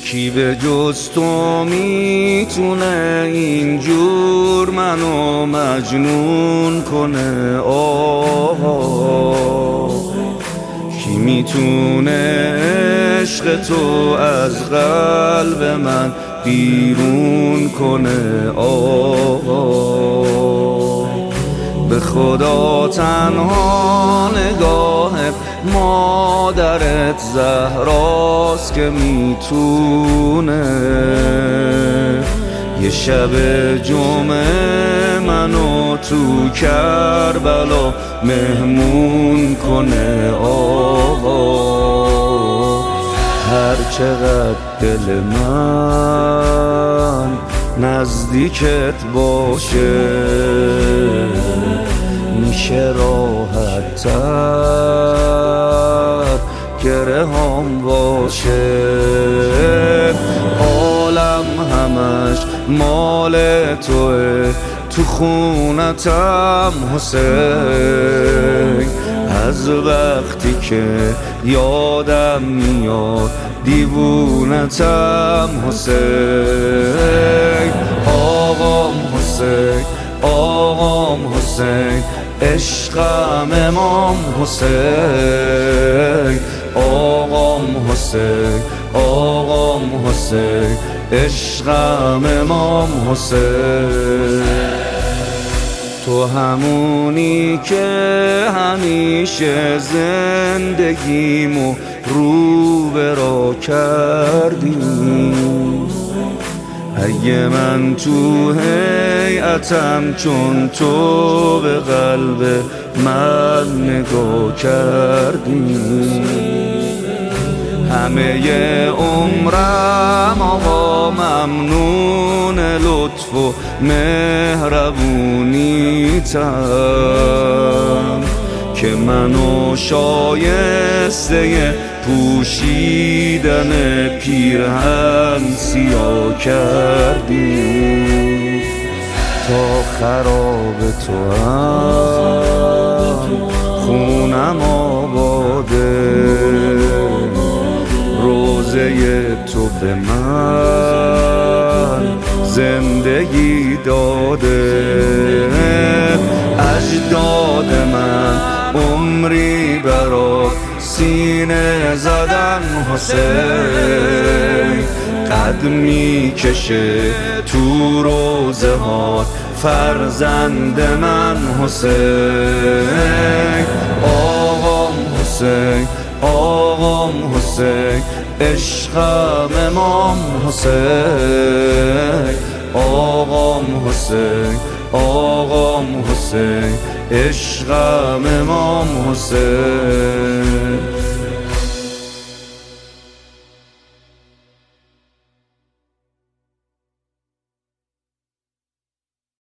کی به جز تو میتونه اینجور منو مجنون کنه؟ آقا کی میتونه عشق تو از قلب من بیرون کنه؟ آقا به خدا تنها نگاه مادرت زهراست که میتونه یه شب جمعه منو تو کربلا مهمون کنه. آقا هر چقدر دل من نزدیکت باشه میشه راحت تر گره هم باشه. عالم همش مال توه، تو خونتم حسین. از وقتی که یادم میاد دیوونتم حسین. آقام حسین، آقام حسین، عشقم امام حسین. آقام حسین، آقام حسین، عشقم امام حسین. تو همونی که همیشه زندگیمو رو به راه کردی. اگه من تو هیئتم چون تو به قلب من نگاه کردی. همه عمرم آقا ممنون لطف و مهربونیتم که منو شایسته پوشیدن پیرهن سیاه کردی. تا خراب تو هم خونم آباده، روزه تو به من زندگی داده. اجداد من عمری برات سینه زدن حسین. قد میکشه تو روزه ها فرزند من حسین. آقام حسین، آقام حسین، عشقم امام حسین. آقام حسین، آقام حسین، عشقم امام حسین.